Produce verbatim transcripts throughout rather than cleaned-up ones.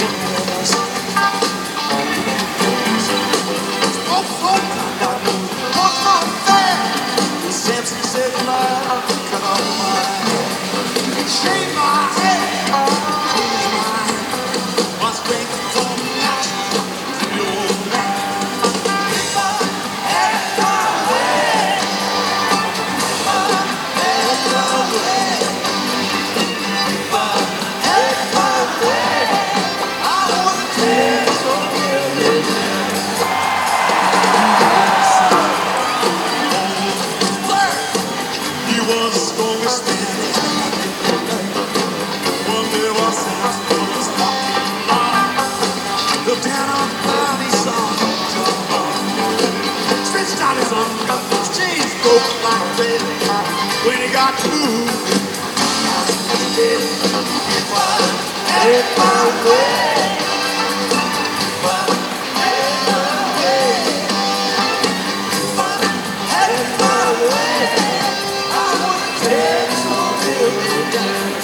Samson said, "Lord, cut off my head, shave my head, lose my head, my strength from your land." If I had my way, if I had my way, if I had my way, I wanna take some million. He was the strongest man. One day was Samson was walking along. Looked down on the ground, he saw John. Stretched out his arms, his chains broke like crazy. When he got to move, he did. If I had my way, if I had my way, if I had my way, I would take some million down.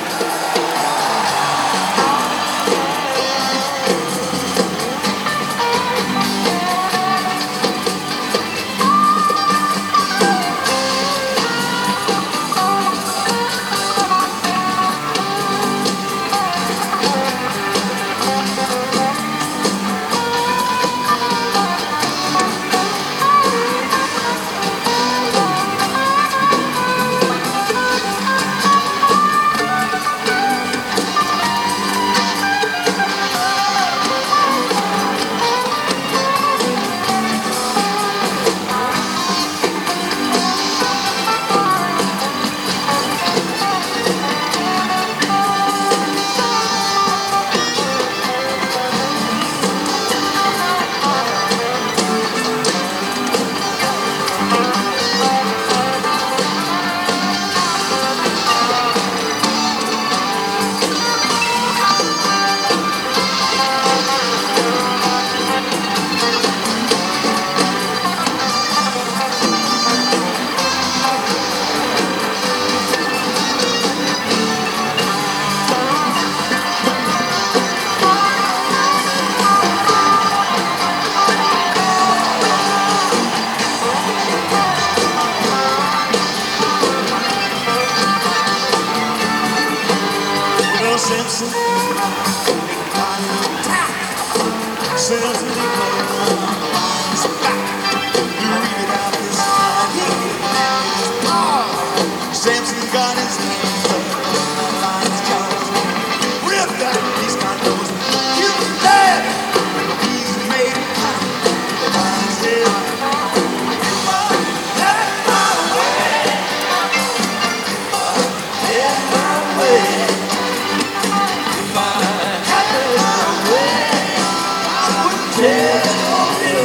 Well, Samson, they got him attack. Samson, they got him on his back. You read it out this time, he had his paw. Samson got his hands up on his jaws. Ripped that, he's got those human legs. He's made it cut on his head. If I had my way, if I had my way, if I had my way, I would take all the